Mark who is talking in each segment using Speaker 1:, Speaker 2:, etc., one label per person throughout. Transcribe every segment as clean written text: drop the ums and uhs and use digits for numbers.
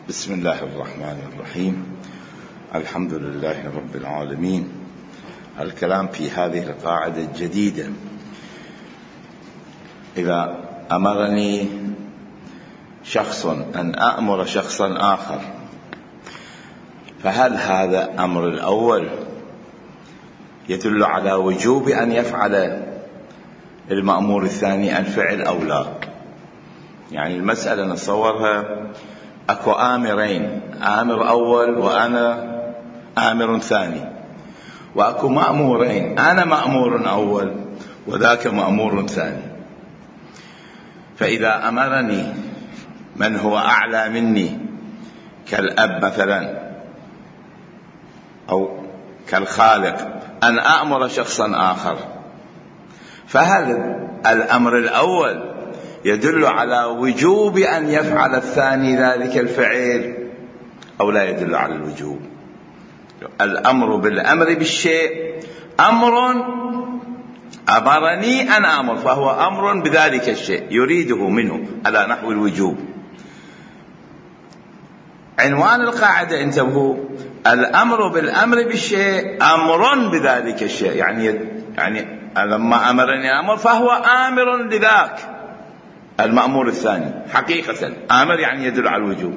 Speaker 1: بسم الله الرحمن الرحيم. الحمد لله رب العالمين. الكلام في هذه القاعدة الجديدة: إذا أمرني شخص أن أأمر شخصا آخر، فهل هذا أمر الأول يدل على وجوب أن يفعل المأمور الثاني الفعل أو لا؟ يعني المسألة نصورها أكو آمرين، آمر أول وأنا آمر ثاني، وأكو مأمورين، أنا مأمور أول وذاك مأمور ثاني. فإذا أمرني من هو أعلى مني كالأب مثلا أو كالخالق أن أأمر شخصا آخر، فهل الأمر الأول يدل على وجوب أن يفعل الثاني ذلك الفعل أو لا يدل على الوجوب؟ الأمر بالأمر بالشيء أمر أمرني أن أمر، فهو أمر بذلك الشيء يريده منه على نحو الوجوب. عنوان القاعدة انتبهوا: الأمر بالأمر بالشيء أمر بذلك الشيء، يعني لما أمرني أمر فهو آمر لذاك المأمور الثاني حقيقة. آمر يعني يدل على الوجوب.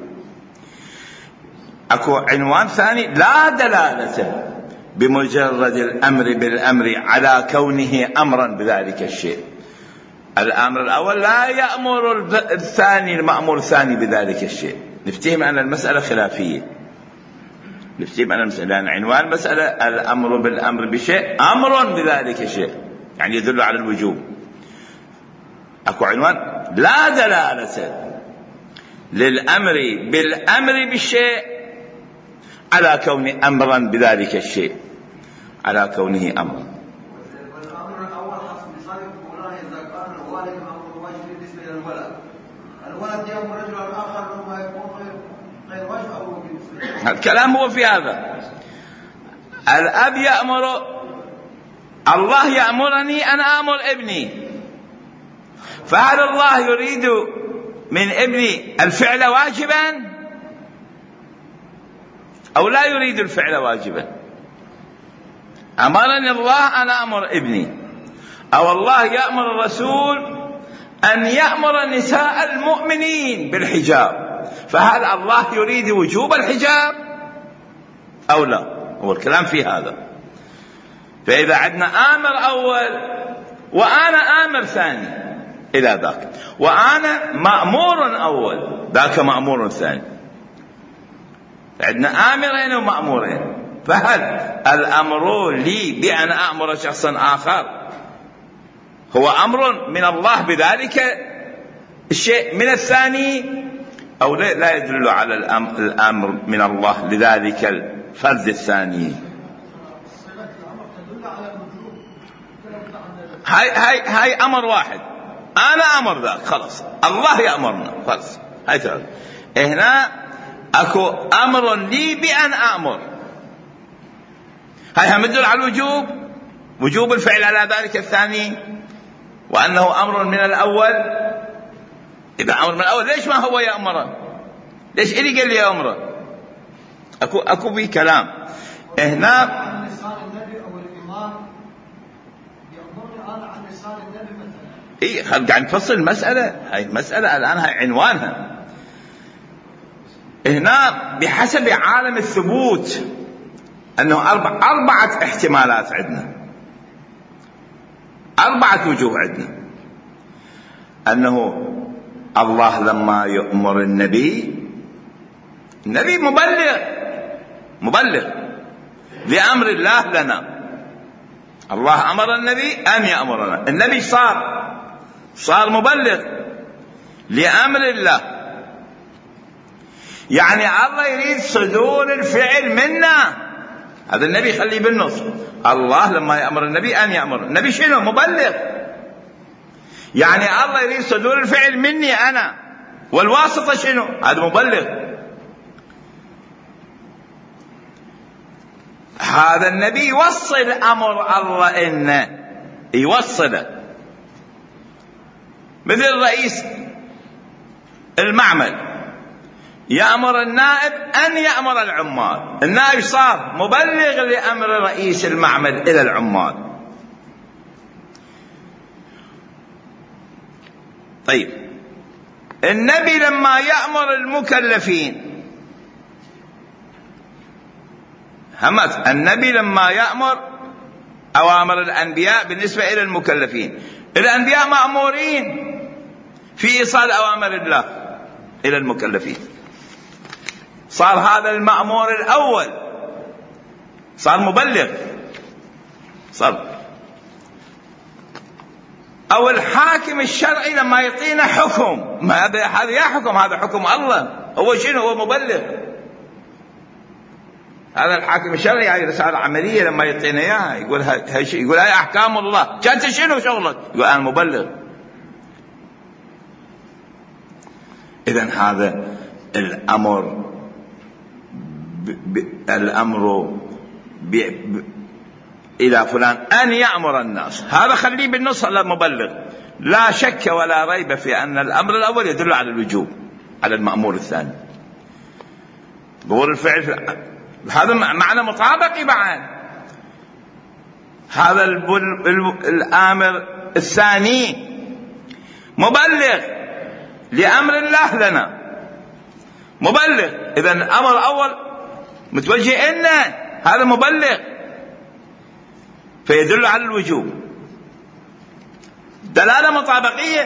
Speaker 1: أكو عنوان ثاني: لا دلالة بمجرد الأمر بالأمر على كونه أمرا بذلك الشيء. الأمر الأول لا يأمر الثاني المأمور الثاني بذلك الشيء. نفتهم أن المسألة خلافية، نفتهم أن المسألة لأن عنوان المسألة الأمر بالأمر بشيء أمر بذلك الشيء، يعني يدل على الوجوب. أكو عنوان لا دلالة للأمر بالأمر بالشيء على كون أمرا بذلك الشيء، على كونه أمرا.
Speaker 2: والأمر الأول حسب بصالح فلان إذا كان الوالد أمر واجب بالنسبة للولد، الولد يأمر رجلا آخر ثم يكون غير واجب أو بالنسبة.
Speaker 1: الكلام هو في هذا. الأب يأمر، الله يأمرني أن آمر ابني، فهل الله يريد من ابني الفعل واجبا أو لا يريد الفعل واجبا؟ أمرني الله أن أمر ابني، أو الله يأمر الرسول أن يأمر نساء المؤمنين بالحجاب، فهل الله يريد وجوب الحجاب أو لا؟ هو الكلام في هذا. فإذا عندنا آمر أول وأنا آمر ثاني إلى ذاك، وأنا مأمور أول ذاك مأمور ثاني، عندنا آمرين ومأمورين، فهل الأمر لي بأن أأمر شخصا آخر هو أمر من الله بذلك الشيء من الثاني أو لا يدل على الأمر من الله لذلك الفرد الثاني؟ هاي أمر واحد، أنا أمر ذاك خلاص، الله يأمرنا خلاص. هاي تعالى هنا أكو أمر لي بأن أأمر، هاي هم يدل على الوجوب، وجوب الفعل على ذلك الثاني، وأنه أمر من الأول. إذا أمر من الأول ليش ما هو يأمره؟ ليش إلي قال لي يأمره؟ أكو في كلام هنا. إيه قاعد نفصل المسألة، هاي المسألة الآن هاي عنوانها. هنا بحسب عالم الثبوت أنه أربعة احتمالات عندنا، أربعة وجوه عندنا. أنه الله لما يأمر النبي مبلغ لأمر الله لنا. الله أمر النبي أن يأمرنا، النبي صار مبلغ لأمر الله، يعني الله يريد صدور الفعل منا. هذا النبي خليه بالنص. الله لما يأمر النبي أن يأمر، النبي شنو؟ مبلغ، يعني الله يريد صدور الفعل مني أنا، والواسطة شنو؟ هذا مبلغ. هذا النبي يوصل أمر الله إنه يوصله، مثل رئيس المعمل يأمر النائب أن يأمر العمال. النائب صار مبلغ لأمر رئيس المعمل إلى العمال. طيب، النبي لما يأمر المكلفين، النبي لما يأمر أوامر الأنبياء بالنسبة إلى المكلفين، الأنبياء مأمورين في إيصال أوامر الله إلى المكلفين. صار هذا المأمور الأول، صار مبلغ، صار أو الحاكم الشرعي لما يعطينا حكم، ما هذا يا حكم، هذا حكم الله، هو شنو؟ هو مبلغ. هذا الحاكم الشرعي يعني رسالة عملية لما يعطينا إياها، يقول هاي أحكام الله، كانت شنو شغلك؟ يقول أنا مبلغ. إذن هذا الأمر إلى فلان أن يأمر الناس، هذا خليه بالنص على المبلغ. لا شك ولا ريب في أن الأمر الأول يدل على الوجوب على المأمور الثاني. ظهور الفعل هذا معنى مطابق بعد. هذا الآمر الثاني مبلغ لأمر الله لنا، مبلغ. إذن الأمر الأول متوجه إلنا، هذا مبلغ، فيدل على الوجوب. دلالة مطابقية،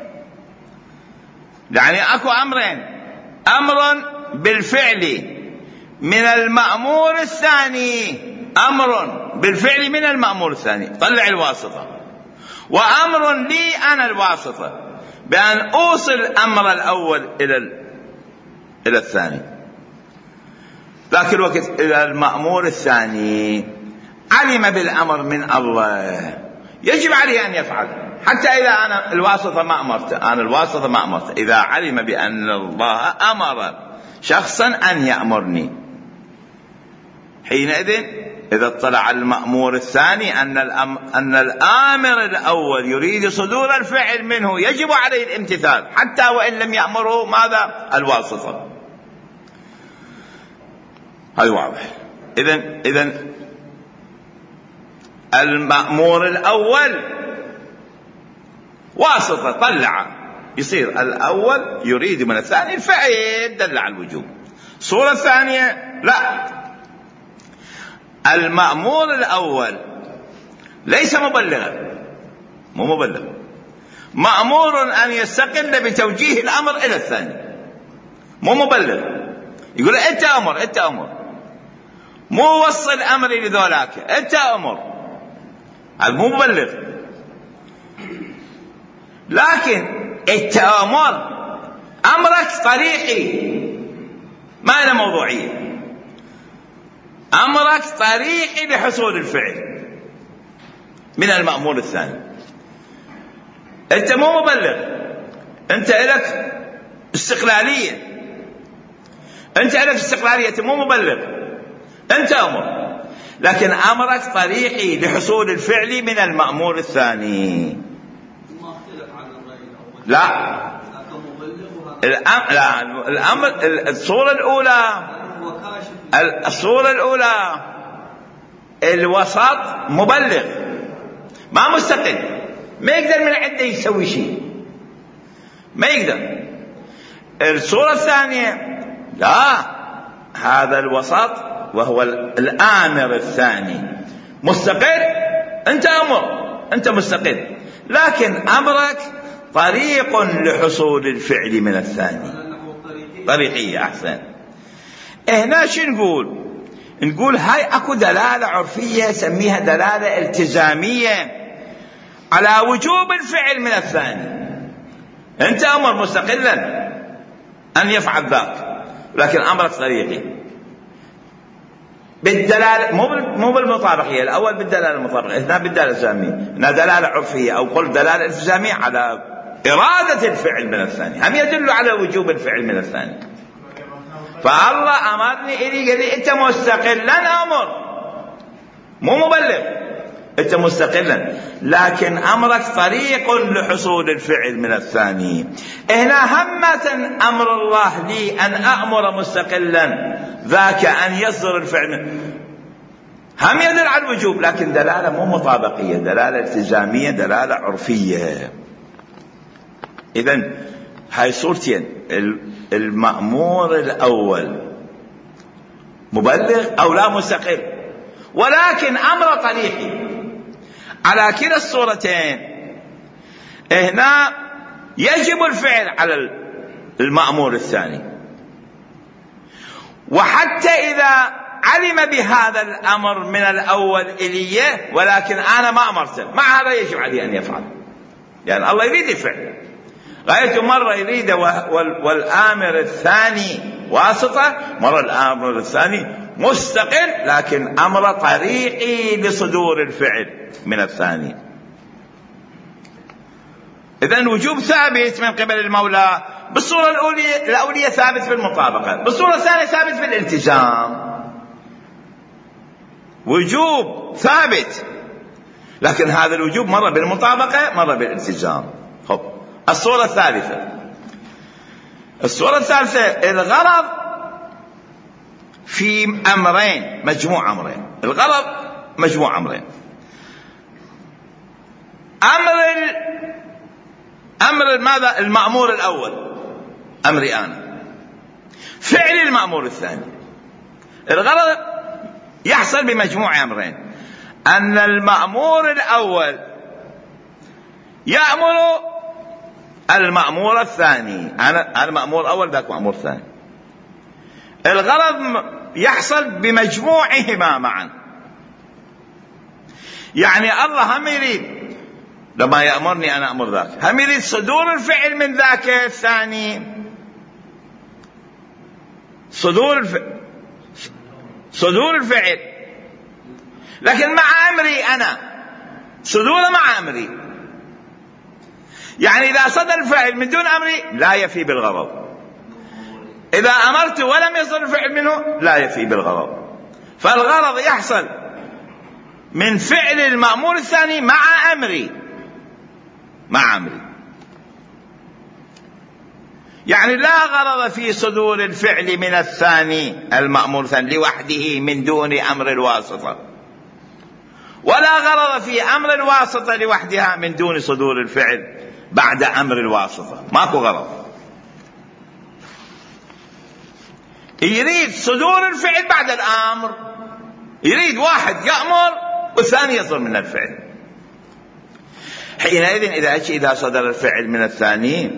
Speaker 1: يعني أكو أمرين: أمر بالفعل من المأمور الثاني، أمر بالفعل من المأمور الثاني، طلع الواسطة، وأمر لي أنا الواسطة بأن أوصل الأمر الأول إلى الثاني. لكن الوقت إلى المأمور الثاني علم بالأمر من الله، يجب عليه أن يفعل، حتى إذا أنا الواسطة ما أمرت، إذا علم بأن الله أمر شخصا أن يأمرني، حينئذ إذا اطلع المأمور الثاني أن الآمر الأول يريد صدور الفعل منه، يجب عليه الامتثال حتى وإن لم يأمره ماذا؟ الواسطة. هذا واضح. إذن المأمور الأول واسطة، طلع، يصير الأول يريد من الثاني الفعل، دل على الوجوب. الصورة الثانية لا، المأمور الأول ليس مبلغا، مو مبلغ، مأمور أن يستقل بتوجيه الأمر إلى الثاني، مو مبلغ. يقول أنت أمر، مو وصل أمري لذولاك، أنت أمر، هذا مو مبلغ. لكن التأمر أمرك طريقي، ما له موضوعية، أمرك طريقي لحصول الفعل من المأمور الثاني. أنت مو مبلغ، أنت لك استقلالية، أنت مو مبلغ، أنت أمر، لكن أمرك طريقي لحصول الفعل من المأمور الثاني. لا، الأمر الصورة الأولى الوسط مبلغ، ما مستقل، ما يقدر من عنده يسوي شيء، ما يقدر. الصورة الثانية لا، هذا الوسط وهو الآمر الثاني مستقل، أنت أمر، أنت مستقل، لكن أمرك طريق لحصول الفعل من الثاني، طريقية. أحسن. هنا شو نقول هاي أكو دلالة عرفية سميها دلالة التزامية على وجوب الفعل من الثاني. أنت أمر مستقلا أن يفعل ذاك، لكن أمرك طريقي بالدلالة، مو بالمطابقية. الأول بالدلالة المطابقية، هنا بالدلالة الالتزامية، هنا دلالة عرفية أو قل دلالة التزامية على إرادة الفعل من الثاني، هم يدل على وجوب الفعل من الثاني. فالله أمرني إلي، قال لي أنت مستقلا أمر، مو مبلغ، أنت مستقلا، لكن أمرك طريق لحصول الفعل من الثاني. هنا همة أمر الله لي أن أأمر مستقلا، ذاك أن يصدر الفعل هم يدل على الوجوب، لكن دلالة مو مطابقية، دلالة التزامية، دلالة عرفية. إذن هاي صورتين، المأمور الأول مبلغ أو لا مستقل، ولكن أمر طريقي. على كلا الصورتين هنا يجب الفعل على المأمور الثاني، وحتى إذا علم بهذا الأمر من الأول إليه ولكن أنا ما أمرته، مع هذا يجب عليه أن يفعل، يعني الله يريد الفعل، غايته مرة يريد والآمر الثاني واسطة، مرة الآمر الثاني مستقل لكن أمر طريقي لصدور الفعل من الثاني. إذن الوجوب ثابت من قبل المولى بالصورة الأولية ثابت في المطابقة، بالصورة الثانية ثابت في الالتزام. وجوب ثابت، لكن هذا الوجوب مرة بالمطابقة مرة بالالتزام. الصورة الثالثة، الغرض في أمرين، مجموع أمرين، الغرض مجموع أمرين. أمر ماذا؟ المأمور الأول أمري أنا، فعل المأمور الثاني. الغرض يحصل بمجموع أمرين، أن المأمور الأول يأمر المأمور الثاني، أنا مأمور أول ذاك مأمور ثاني. الغرض يحصل بمجموعهما معا، يعني الله هم يريد لما يأمرني أنا أمر ذاك، هم يريد صدور الفعل من ذاك الثاني، صدور الفعل، لكن مع أمري أنا، صدوره مع أمري. يعني إذا صدر الفعل من دون أمري لا يفي بالغرض، إذا أمرت ولم يصدر الفعل منه لا يفي بالغرض. فالغرض يحصل من فعل المأمور الثاني مع أمري، يعني لا غرض في صدور الفعل من الثاني المأمور الثاني لوحده من دون أمر الواسطة، ولا غرض في أمر الواسطة لوحدها من دون صدور الفعل بعد أمر الواسطة، ماكو غرض. يريد صدور الفعل بعد الأمر، يريد واحد يأمر والثاني يصدر من الفعل. حينئذ إذا صدر الفعل من الثاني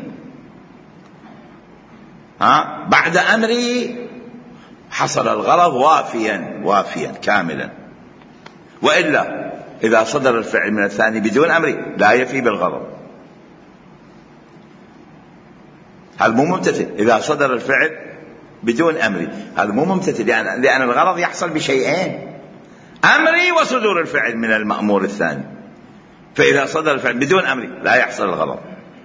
Speaker 1: بعد أمري حصل الغرض وافيا كاملا، وإلا إذا صدر الفعل من الثاني بدون أمري لا يفي بالغرض. هذا مو ممتثل، إذا صدر الفعل بدون أمري هذا مو ممتثل، لأن الغرض يحصل بشيئين، أمري وصدور الفعل من المأمور الثاني. فإذا صدر الفعل بدون أمري لا يحصل الغرض،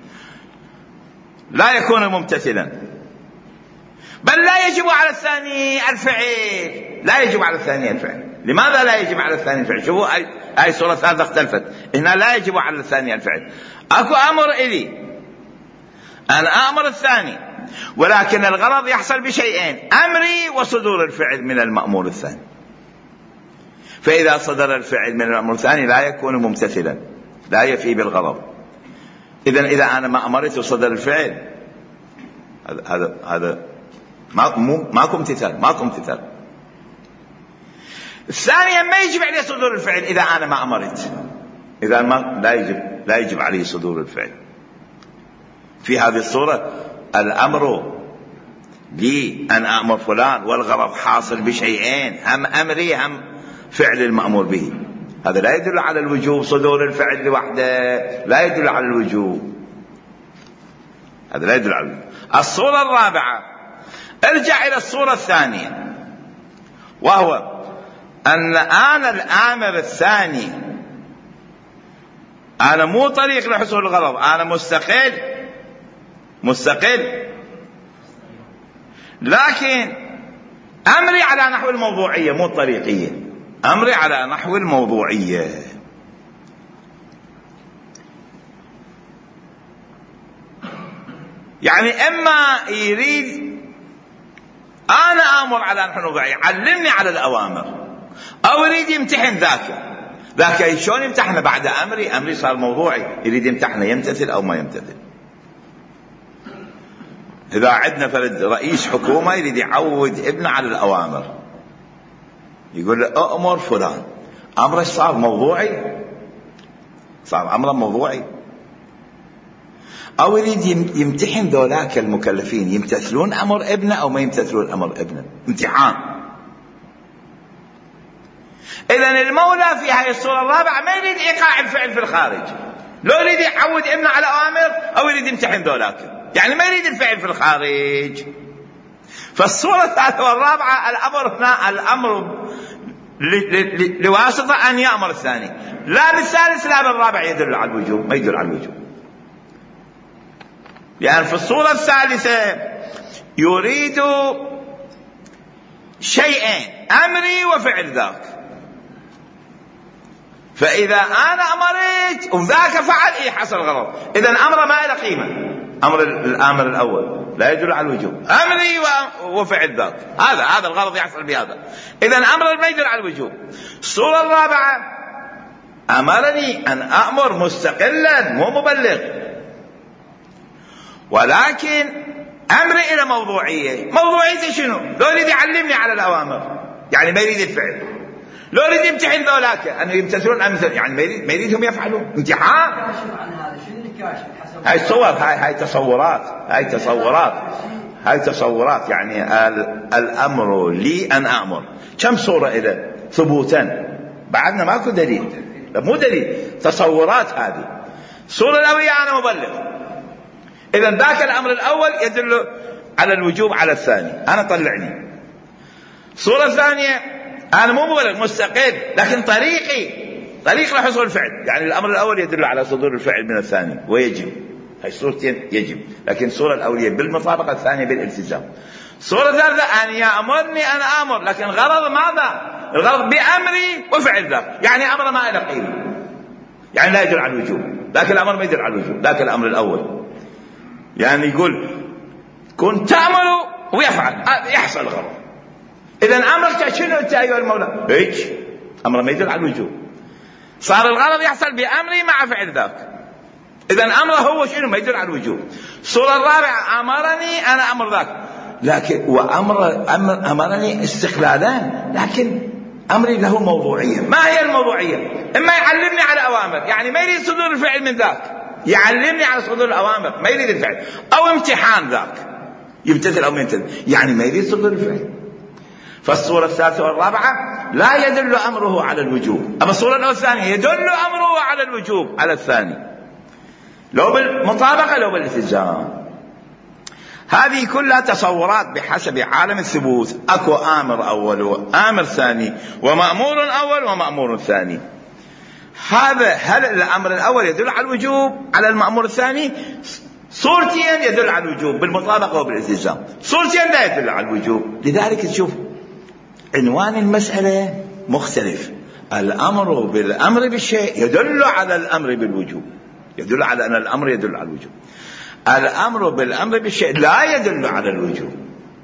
Speaker 1: لا يكون ممتثلا، بل لا يجب على الثاني الفعل، لا يجب على الثاني الفعل. لماذا لا يجب على الثاني الفعل؟ شوفوا أي صورة هذا اختلفت، هنا لا يجب على الثاني الفعل، أكو أمر إلي أنا أمر الثاني، ولكن الغرض يحصل بشيئين، أمري وصدور الفعل من المأمور الثاني. فإذا صدر الفعل من المأمور الثاني لا يكون ممتثلا، لا يفي بالغرض. إذا أنا ما أمرت وصدر الفعل هذا ماكو امتثال. الثانيا ما يجب عليه صدور الفعل إذا أنا ما أمرت، إذا ما لا يجب عليه صدور الفعل. في هذه الصورة الأمر لي أن أأمر فلان، والغرض حاصل بشيئين، هم أمري هم فعل المأمور به. هذا لا يدل على الوجوب، صدور الفعل لوحده لا يدل على الوجوب، هذا لا يدل على الوجوب. الصورة الرابعة، ارجع إلى الصورة الثانية، وهو أن أنا الآمر الثاني أنا مو طريق لحصول الغرض، أنا مستقل، لكن أمري على نحو الموضوعية مو الطريقية، أمري على نحو الموضوعية. يعني إما يريد أنا آمر على نحن علمني على الأوامر، أو يريد يمتحن ذاك شلون يمتحنه بعد أمري صار موضوعي، يريد يمتحنه يمتثل أو ما يمتثل. إذا عندنا فرد رئيس حكومة يريد يعود ابنه على الأوامر، يقول له أأمر فلان، أمره صار موضوعي، صار أمره موضوعي. أو يريد يمتحن ذولاك المكلفين يمتثلون أمر ابنه أو ما يمتثلون أمر ابنه، امتحان. إذن المولى في هذه الصورة الرابعة ما يريد إيقاع الفعل في الخارج، لو يريد يعود ابنه على أوامر أو يريد يمتحن ذولاك، يعني ما يريد الفعل في الخارج. فالصورة الثالثة والرابعة الأمر لواسطة أن يأمر الثاني، لا بالثالث لا بالرابع يدل على الوجوب، ما يدل على الوجوب. يعني في الصورة الثالثة يريد شيئين، أمري وفعل ذاك، فإذا أنا أمرت وذاك فعل حصل غلط، إذن أمر ما له قيمة. الأمر الأول لا يدل على الوجوب، أمري وفعل ذاك، هذا الغرض يحصل بهذا، إذن أمر ما يدل على الوجوب. الصورة الرابعة أمرني أن أأمر مستقلا مو مبلغ، ولكن أمري إلى موضوعية شنو؟ لو يريد يعلمني على الأوامر يعني ما يريد الفعل، لو يريد يمتحن ذولاك أنه يمتثلون أمثل يعني ما يريدهم يفعلون، امتحان. هاي صور، هاي تصورات يعني الأمر لي أن أأمر. كم صورة إلى ثبوتا، بعدنا ماكو دليل، مو دليل، تصورات. هذه الصورة الأولية أنا مبلغ، إذن ذاك الأمر الأول يدل على الوجوب على الثاني، أنا طلعني. الصورة الثانية أنا مو مبلغ مستقل، لكن طريق لحصول الفعل، يعني الأمر الأول يدل على صدور الفعل من الثاني ويجب، هاي الصورتين يجب، لكن الصورة الأولية بالمطابقة، الثانية بالالتزام. الصورة الثالثة أن يأمرني أنا آمر، لكن غرض ماذا؟ الغرض بأمري وفعل ذاك، يعني أمر ما له قيمة، يعني لا يدل على الوجوب، لكن الأمر ما يدل على الوجوب، لكن الأمر الأول يعني يقول كن تأمر ويفعل يحصل غرض. إذن أمرك شنو أنت أيها المولى؟ هيك أمر ما يدل على الوجوب، صار الغرض يحصل بأمري مع فعل ذاك، إذن أمره هو شنو؟ ما يدل على الوجوب. الصورة الرابعة أمرني أنا أمر ذاك، لكن أمرني استقلالان، لكن أمري له موضوعية. ما هي الموضوعية؟ إما يعلمني على أوامر، يعني ما يريد صدور الفعل من ذاك، يعلمني على صدور الأوامر، ما يريد الفعل، أو امتحان ذاك يمتثل أو ما يمتثل، يعني ما يريد صدور الفعل. فالصورة الثالثة والرابعة لا يدل أمره على الوجوب، أما الصورة الثانية يدل أمره على الوجوب على الثاني، لو بالمطابقة لو بالالتزام. هذه كلها تصورات بحسب عالم الثبوت، أكو آمر أول وآمر ثاني، ومأمور أول ومأمور ثاني. هل الأمر الأول يدل على الوجوب على المأمور الثاني؟ صورتين يدل على الوجوب بالمطابقة وبالالتزام، صورتين لا يدل على الوجوب. لذلك تشوف عنوان المسألة مختلف، الأمر بالأمر بالشيء يدل على الأمر بالوجوب، يدل على أن الأمر يدل على الوجوب. الأمر بالأمر بالشيء لا يدل على الوجوب،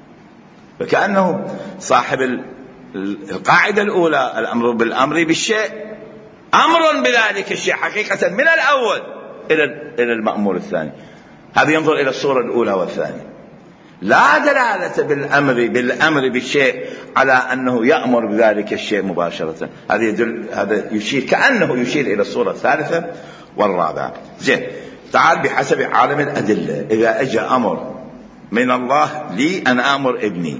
Speaker 1: فكأنه صاحب القاعدة الأولى الأمر بالأمر بالشيء أمر بذلك الشيء حقيقة من الأول إلى المأمور الثاني، هذا ينظر إلى الصورة الأولى والثانية، لا دلالة بالأمر بالشيء على أنه يأمر بذلك الشيء مباشرة. هذا يشير كأنه يشير إلى الصورة الثالثة والرابعة. زين، تعال بحسب عالم الأدلة، إذا أجى أمر من الله لي أن أمر ابني،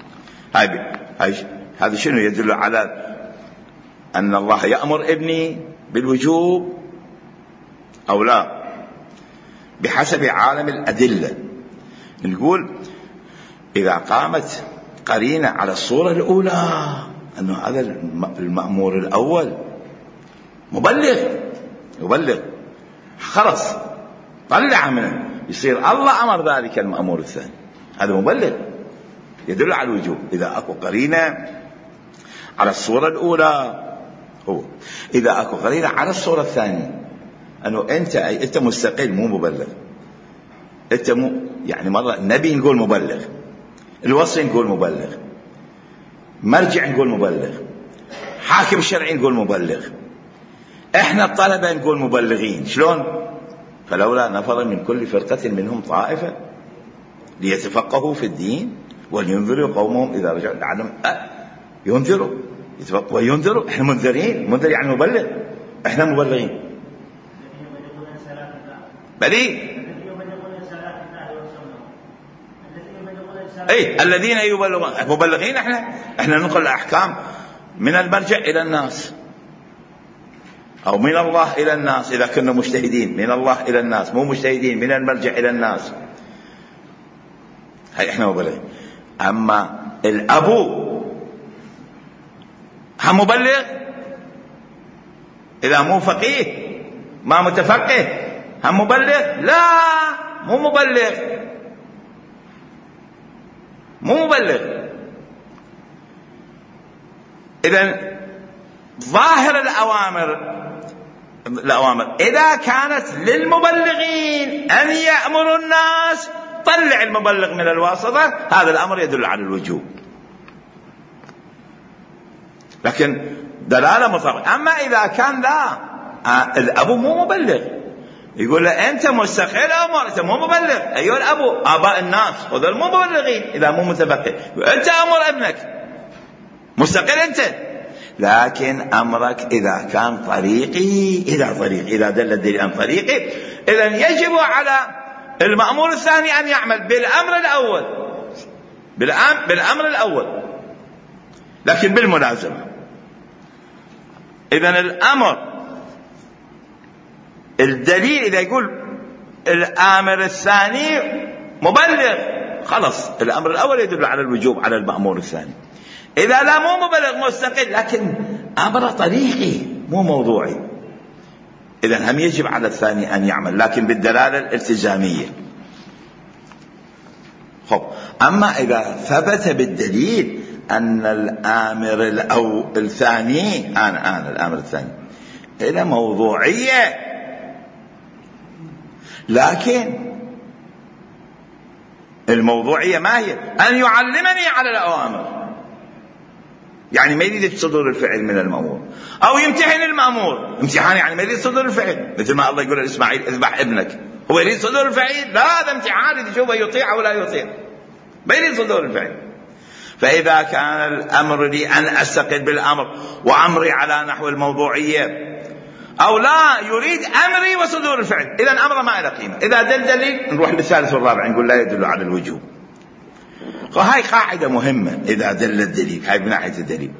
Speaker 1: هذا شنو يدل على أن الله يأمر ابني بالوجوب أو لا؟ بحسب عالم الأدلة نقول إذا قامت قرينة على الصورة الأولى أنه هذا المأمور الأول مبلغ خلص طلع منه، يصير الله أمر ذلك المأمور الثاني، هذا مبلغ يدل على الوجوب. إذا أكو قرينة على الصورة الأولى هو، إذا أكو قرينة على الصورة الثانية أنه أنت مستقل مو مبلغ، أنت يعني مرة النبي نقول مبلغ، الوصي نقول مبلغ، مرجع نقول مبلغ، حاكم شرعي نقول مبلغ، احنا الطلبة نقول مبلغين. شلون؟ فلولا نفر من كل فرقة منهم طائفة ليتفقهوا في الدين ولينذروا قومهم إذا رجعوا لعلهم ينذروا يتفقهوا وينذروا. احنا منذرين، منذر يعني مبلغ، احنا مبلغين. بلي اي الذين يبلغون مبلغين. احنا ننقل الاحكام من المرجع الى الناس، او من الله الى الناس اذا كنا مجتهدين، من الله الى الناس، مو مجتهدين من المرجع الى الناس. هاي احنا مبلغين. اما الابو هم مبلغ اذا مو فقيه ما متفقه، هم مبلغ؟ لا، مو مبلغ، مو مبلغ. إذن ظاهر الأوامر إذا كانت للمبلغين أن يأمروا الناس، طلع المبلغ من الواسطة، هذا الأمر يدل على الوجوب، لكن دلالة مطلقة. أما إذا كان لا، الأبو مو مبلغ، يقول له أنت مستقل أمر، أنت مو مبلغ. أيها الأبو، آباء الناس هذول مو مبلغين إذا مو متفقه، أنت أمر ابنك مستقل أنت، لكن أمرك إذا كان طريقي إذا دل الدليل عن طريقي، إذن يجب على المأمور الثاني أن يعمل بالأمر الأول لكن بالملازمة. إذن الأمر الدليل إذا يقول الآمر الثاني مبلغ، خلص الأمر الأول يدل على الوجوب على المأمور الثاني. إذا لا، مو مبلغ مستقل لكن أمر طريقي مو موضوعي، إذن هم يجب على الثاني أن يعمل لكن بالدلالة الالتزامية. أما إذا ثبت بالدليل أن الآمر الثاني الآمر الثاني إلى موضوعية، لكن الموضوعية ما هي؟ أن يعلمني على الأوامر، يعني ما يريد صدور الفعل من المأمور، أو يمتحن المأمور امتحان، يعني ما يريد صدور الفعل، مثل ما الله يقول لإسماعيل اذبح ابنك، هو يريد صدور الفعل؟ لا، هذا امتحان يشوفه يطيع أو لا يطيع، ما يريد صدور الفعل. فإذا كان الأمر لي أن أستقل بالأمر وأمري على نحو الموضوعية، أو لا يريد أمري وصدور الفعل، إذن أمر ما إلى قيمة. إذا دليل نروح للثالث والرابع نقول لا يدل على الوجوب. هاي قاعدة مهمة، إذا دل الدليل، هاي من ناحية الدليل.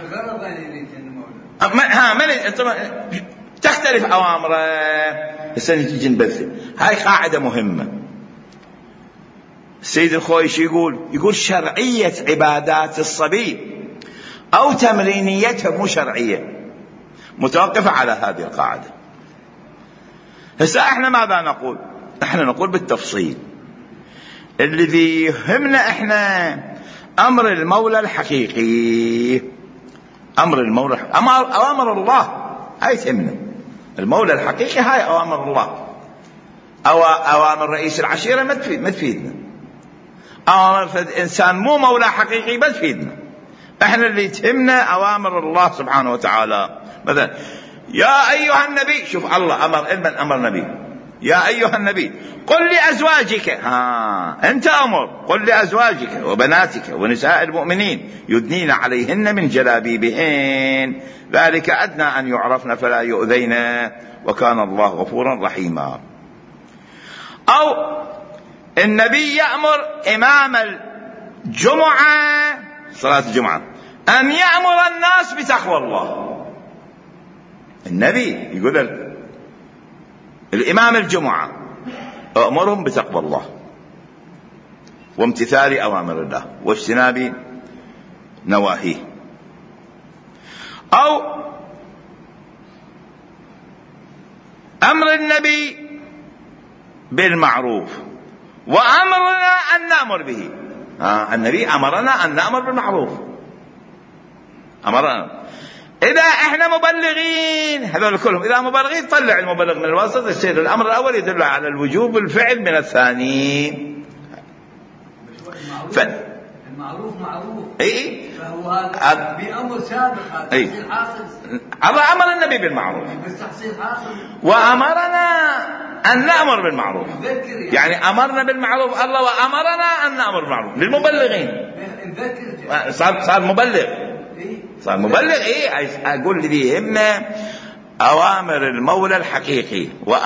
Speaker 1: تختلف أوامره، السنة نبث. هاي قاعدة مهمة. السيد الخويشي يقول شرعية عبادات الصبي أو تمرينيتها مو شرعية، متوقفة على هذه القاعدة. هسه احنا ماذا نقول؟ احنا نقول بالتفصيل. الذي يهمنا احنا امر المولى الحقيقي، امر المولى، اوامر الله هاي تهمنا. المولى الحقيقي هاي اوامر الله، اوامر رئيس العشيرة ما تفيدنا، اوامر انسان مو مولى حقيقي ما تفيدنا. احنا اللي تهمنا اوامر الله سبحانه وتعالى. مثلا يا ايها النبي، شوف الله امر نبي، يا ايها النبي قل لازواجك، انت امر، قل لازواجك وبناتك ونساء المؤمنين يدنين عليهن من جلابيبهن ذلك ادنى ان يعرفن فلا يؤذين وكان الله غفورا رحيما. او النبي يأمر امام الجمعة، صلاة الجمعة، ان يأمر الناس بتقوى الله. النبي يقول الإمام الجمعة أمرهم بتقوى الله وامتثال أوامر الله واجتناب نواهيه. أو أمر النبي بالمعروف وأمرنا أن نأمر به. النبي أمرنا أن نأمر بالمعروف، أمرنا إذا إحنا مبلغين هذول كلهم، إذا مبلغين طلع المبلغ من الوسط، يصير الأمر الأول يدل على الوجوب الفعل من الثاني.
Speaker 2: المعروف معروف.
Speaker 1: إيه
Speaker 2: فهو هذا بأمر سابق، هذا تحصيل حاصل.
Speaker 1: الله أمر النبي بالمعروف
Speaker 2: بس تحصيل حاصل،
Speaker 1: وأمرنا أن نأمر بالمعروف. يعني أمرنا بالمعروف الله، وأمرنا أن نأمر بالمعروف للمبلغين. صار مبلغ، صار مبلغ. إيه أقول لي يهمنا أوامر المولى الحقيقي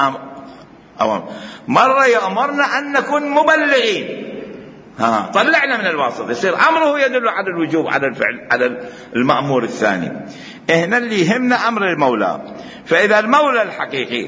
Speaker 1: مرة يأمرنا أن نكون مبلغين، طلعنا من الواسط، يصير أمره يدل على الوجوب، على الفعل، على المأمور الثاني. هنا اللي يهمنا أمر المولى. فإذا المولى الحقيقي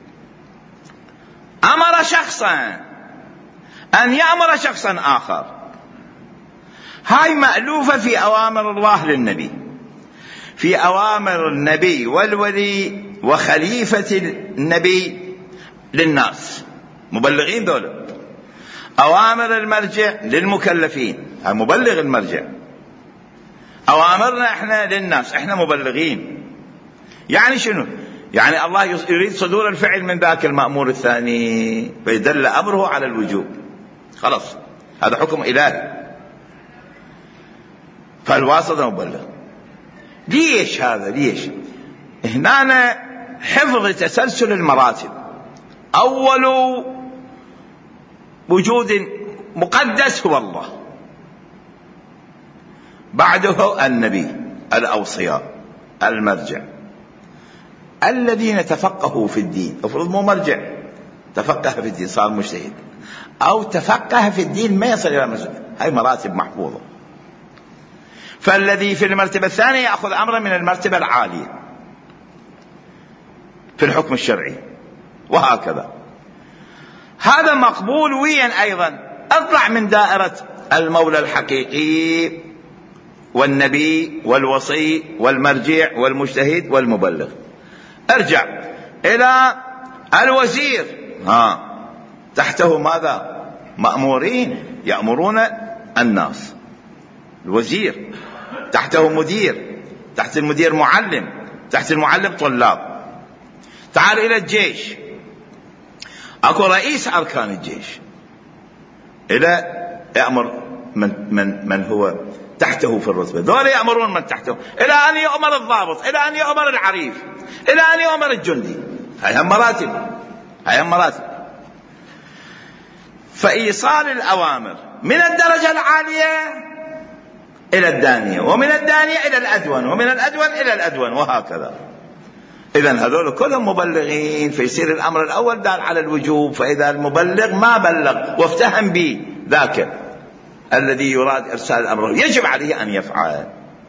Speaker 1: أمر شخصا أن يأمر شخصا آخر، هاي مألوفة في أوامر الله للنبي، في أوامر النبي والولي وخليفة النبي للناس، مبلغين دول. أوامر المرجع للمكلفين، مبلغ المرجع. أوامرنا إحنا للناس، إحنا مبلغين. يعني شنو؟ يعني الله يريد صدور الفعل من ذاك المأمور الثاني، فيدل أمره على الوجوب. خلاص هذا حكم إلهي، فالواسطة مبلغ. ليش هذا؟ ليش؟ هنا حفظ تسلسل المراتب. أول وجود مقدس هو الله، بعده النبي، الأوصياء، المرجع، الذين تفقهوا في الدين. افرض مو مرجع تفقه في الدين صار مجتهد، أو تفقه في الدين ما يصل إلى مجتهد، هاي مراتب محفوظة. فالذي في المرتبة الثانية يأخذ أمرا من المرتبة العالية في الحكم الشرعي، وهكذا. هذا مقبول ويا أيضا أطلع من دائرة المولى الحقيقي والنبي والوصي والمرجع والمجتهد والمبلغ. ارجع إلى الوزير، تحته ماذا؟ مأمورين يأمرون الناس. الوزير تحته مدير، تحت المدير معلم، تحت المعلم طلاب. تعال إلى الجيش، أكو رئيس أركان الجيش، إلى يأمر من هو تحته في الرتبة، ذول يأمرون من تحته، إلى أن يؤمر الضابط، إلى أن يؤمر العريف، إلى أن يؤمر الجندي. هاي مراتب، هاي مراتب. فإيصال الأوامر من الدرجة العالية إلى الدانية، ومن الدانية إلى الأدون، ومن الأدون إلى الأدون، وهكذا. إذن هذول كلهم مبلغين، فيصير الأمر الأول دال على الوجوب. فإذا المبلغ ما بلغ وافتهم به ذاك الذي يراد إرسال الأمر، يجب عليه أن يفعل.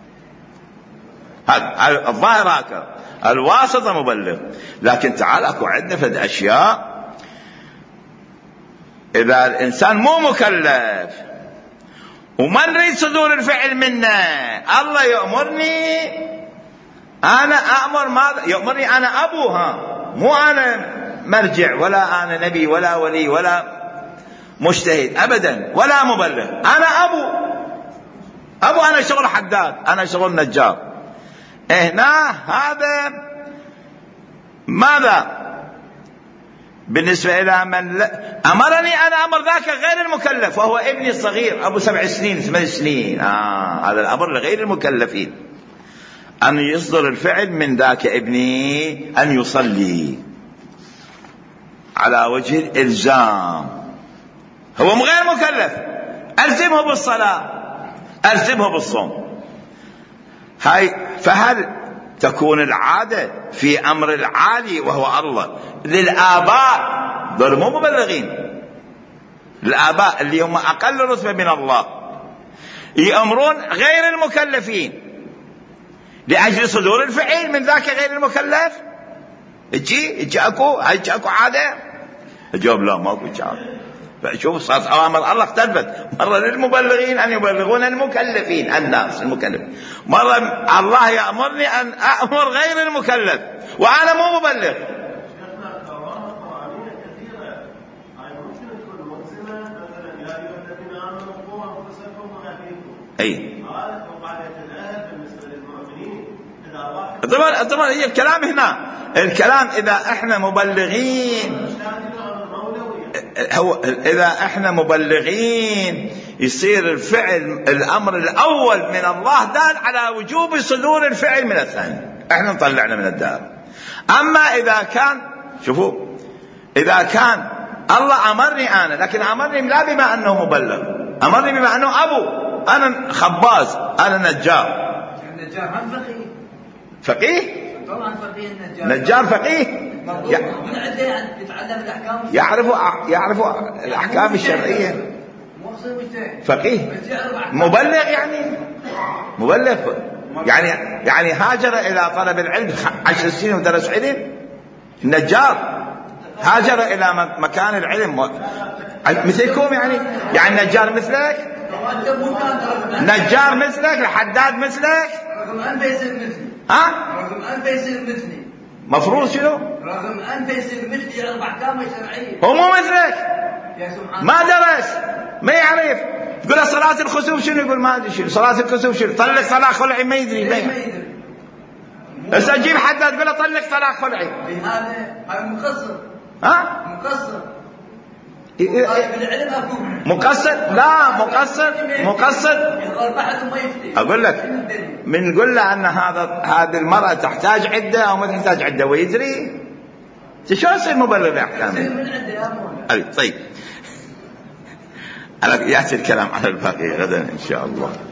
Speaker 1: هذا الظاهر هكذا. الواسطة مبلغ. لكن تعال أكو عندنا فد أشياء إذا الإنسان مو مكلف وما نريد صدور الفعل منه، الله يأمرني أنا أأمر ماذا؟ يأمرني أنا أبوها، مو أنا مرجع، ولا أنا نبي، ولا ولي، ولا مجتهد أبدا، ولا مبلغ. أنا أبو، أنا شغل حداد، أنا شغل نجار. هنا هذا ماذا بالنسبة إلى من أمرني أنا أمر ذاك غير المكلف، وهو ابني الصغير أبو 7 سنين 8 سنين. هذا الأمر لغير المكلفين، أن يصدر الفعل من ذاك ابني أن يصلي على وجه الإلزام. هو غير مكلف، ألزمه بالصلاة، ألزمه بالصوم. فهل تكون العادة في أمر العالي وهو الله للآباء، دول مو مبلغين، الآباء اللي هم أقل رتبة من الله، يأمرون غير المكلفين لأجل صدور الفعل من ذاك غير المكلف؟ اجي اكو عادة؟ الجواب لا، ما اكو عادة. فشوف صارت أوامر الله اختلفت، مرة للمبلغين أن يبلغون المكلفين، الناس المكلفين، مرة الله يأمرني أن أأمر غير المكلف وأنا مو مبلغ.
Speaker 3: أي
Speaker 1: طبعا هي الكلام هنا، الكلام إذا إحنا مبلغين، هو إذا إحنا مبلغين يصير الفعل الأمر الأول من الله دال على وجوب صدور الفعل من الثاني، إحنا نطلعنا من الدار. أما إذا كان، شوفوا، إذا كان الله أمرني أنا، لكن أمرني لا بما أنه مبلغ، أمرني بما أنه أبو، أنا خباز، أنا نجار.
Speaker 2: النجار هم
Speaker 1: فقيه؟
Speaker 2: طبعا فقيه النجار.
Speaker 1: نجار فقيه؟
Speaker 2: من عنده يتعلم الأحكام،
Speaker 1: يعرف الأحكام الشرعية. فقيه مبلغ، يعني مبلغ، يعني هاجر إلى طلب العلم 10 سنين ودرس علم. النجار هاجر إلى مكان العلم مثلكم، يعني نجار مثلك، نجار مثلك، الحداد مثلك،
Speaker 2: رغم أن يصير مثلي، رغم أن يصير مثلي،
Speaker 1: مفروض شنو؟
Speaker 2: رغم أن يصير مثلي يعرف أحكام شرعية.
Speaker 1: هو مو مثلك، ما درس، ما يعرف. تقول له صلاة الخسوف شنو؟ يقول ما أدري شنو صلاة الخسوف شنو. طلق طلاق خلعي ما يدري. بس أجيب حداد تقول له طلق طلاق خلعي.
Speaker 2: هذا مقصر. مقصر.
Speaker 1: مقصر؟ لا، مقصر. أقول لك من نقول له أن هذه المرأة تحتاج عدة أو ما تحتاج عدة ويدري، شلون يصير مبرر لأحكامه؟ طيب، يأتي الكلام على الباقي غدا إن شاء الله.